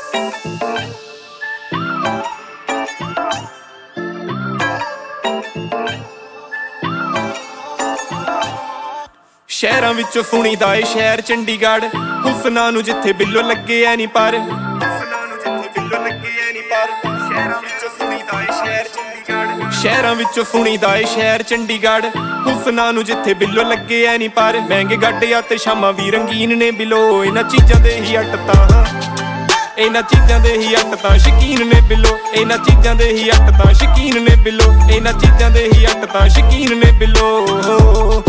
ਸ਼ਹਿਰਾਂ ਵਿੱਚੋਂ ਸੁਣੀਦਾ ਏ ਸ਼ਹਿਰ ਚੰਡੀਗੜ੍ਹ, ਹੁਸਨਾਂ ਨੂੰ ਜਿੱਥੇ ਬਿੱਲੋ ਲੱਗੇ ਐ ਨੀ ਪਰ, ਹੁਸਨਾਂ ਨੂੰ ਜਿੱਥੇ ਬਿੱਲੋ ਲੱਗੇ ਐ ਨੀ ਪਰ। ਸ਼ਹਿਰਾਂ ਵਿੱਚੋਂ ਸੁਣੀਦਾ ਏ ਸ਼ਹਿਰ ਚੰਡੀਗੜ੍ਹ, ਸ਼ਹਿਰਾਂ ਵਿੱਚੋਂ ਸੁਣੀਦਾ ਏ ਸ਼ਹਿਰ ਚੰਡੀਗੜ੍ਹ, ਹੁਸਨਾਂ ਨੂੰ ਜਿੱਥੇ ਬਿੱਲੋ ਲੱਗੇ ਐ ਨੀ ਪਰ। ਮਹਿੰਗੇ ਗੱਡਿਆਂ ਤੇ ਸ਼ਾਮਾਂ ਵੀ ਰੰਗੀਨ ਨੇ ਬਿੱਲੋ, ਇਹਨਾਂ ਚੀਜ਼ਾਂ ਦੇ ਹੀ ਅੱਟ ਤਾਂ, ਇਹਨਾਂ ਚੀਜ਼ਾਂ ਦੇ ਹੀ ਅੱਟ ਤਾਂ ਸ਼ਕੀਨ ਨੇ ਬਿੱਲੋ, ਇਹਨਾਂ ਚੀਜ਼ਾਂ ਦੇ ਹੀ ਅੱਟ ਤਾਂ ਸ਼ਕੀਨ ਨੇ ਬਿੱਲੋ, ਇਹਨਾਂ ਚੀਜ਼ਾਂ ਦੇ ਹੀ ਅੱਟ ਤਾਂ ਸ਼ਕੀਨ ਨੇ ਬਿੱਲੋ।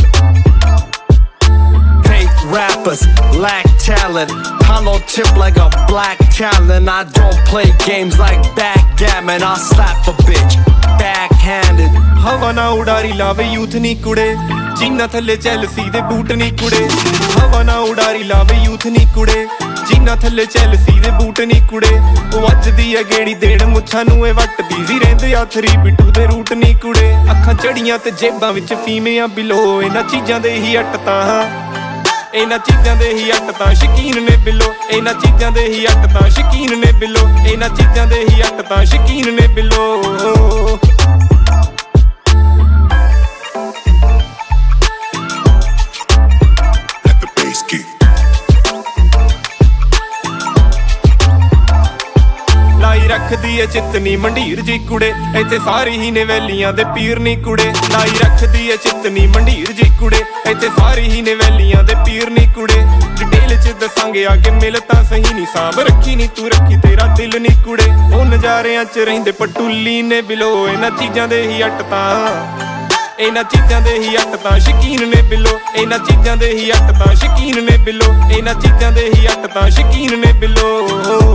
Rappers lack talent, hollow tip like a black talent. I don't play games like backgammon, I'll slap a bitch backhanded. ਹਵਾ ਨਾ ਉਡਾਰੀ ਲਾਵੇ ਯੂਥ ਨੀ ਕੁੜੇ, ਜਿੰਨਾ ਥੱਲੇ ਚੈਲਸੀ ਦੇ ਬੂਟ ਨੀ ਕੁੜੇ। ਹਵਾ ਨਾ ਉਡਾਰੀ ਲਾਵੇ ਯੂਥ ਨੀ ਕੁੜੇ, ਜਿੰਨਾ ਥੱਲੇ ਚੈਲਸੀ ਦੇ ਬੂਟ ਨੀ ਕੁੜੇ। ਉਹ ਵੱਜਦੀ ਐ ਗੇੜੀ ਦੇਣ ਮੁੱਛਾਂ ਨੂੰ ਇਹ ਵੱਟਦੀ ਸੀ ਰਹਿੰਦੇ ਆ 3 ਬਿੱਟੂ ਦੇ ਰੂਟ ਨੀ ਕੁੜੇ। ਅੱਖਾਂ ਚੜੀਆਂ ਤੇ ਜੇਬਾਂ ਵਿੱਚ ਫੀਮਿਆਂ ਬਿਲੋ, ਇਹਨਾਂ ਚੀਜ਼ਾਂ ਦੇ ਹੀ ਅੱਟ ਤਾਂ, ਇਹਨਾਂ ਚੀਜ਼ਾਂ ਦੇ ਹੀ ਅੱਟ ਤਾਂ ਸ਼ਕੀਨ ਨੇ ਬਿੱਲੋ, ਇਹਨਾਂ ਚੀਜ਼ਾਂ ਦੇ ਹੀ ਅੱਟ ਤਾਂ ਸ਼ਕੀਨ ਨੇ ਬਿੱਲੋ, ਇਹਨਾਂ ਚੀਜ਼ਾਂ ਦੇ ਹੀ ਅੱਟ ਤਾਂ ਸ਼ਕੀਨ ਨੇ ਬਿੱਲੋ। ਲਾਈ ਰੱਖਦੀ ਏ ਚਿੱਤਨੀ ਮੰਡੀਰ ਜੀ ਕੁੜੇ, ਇੱਥੇ ਸਾਰੀ ਹੀ ਨੇ ਵੈਲੀਆਂ ਦੇ ਪੀਰ ਨੀ ਕੁੜੇ। ਲਾਈ ਰੱਖਦੀ ਏ ਚਿੱਤਨੀ ਮੰਡੀਰ ਜੀ ਕੁੜੇ, ਇੱਥੇ ਸਾਰੀ ਹੀ ਨੇ ਵੈਲੀਆਂ ਦੇ ਪੀਰ ਨੀ ਕੁੜੇ। ਡਿਟੇਲ ਚ ਦੱਸਾਂਗੇ ਆ ਕੇ ਮਿਲ ਤਾਂ ਸਹੀ ਨੀ, ਸਾਂਭ ਰੱਖੀ ਨੀ ਤੂੰ ਰੱਖੀ ਤੇਰਾ ਦਿਲ ਨੀ ਕੁੜੇ। ਉਹ ਨਜ਼ਾਰਿਆਂ ਚ ਰਹਿੰਦੇ ਪਟੂਲੀ ਨੇ ਬਿਲੋ, ਇਹਨਾਂ ਚੀਜ਼ਾਂ ਦੇ ਹੀ ਅੱਟ ਤਾਂ, ਇਹਨਾਂ ਚੀਜ਼ਾਂ ਦੇ ਹੀ ਅੱਟ ਤਾਂ ਸ਼ਕੀਨ ਨੇ ਬਿੱਲੋ, ਇਹਨਾਂ ਚੀਜ਼ਾਂ ਦੇ ਹੀ ਅੱਟ ਤਾਂ ਸ਼ਕੀਨ ਨੇ ਬਿੱਲੋ, ਇਹਨਾਂ ਚੀਜ਼ਾਂ ਦੇ ਹੀ ਅੱਟ ਤਾਂ ਸ਼ਕੀਨ ਨੇ ਬਿੱਲੋ।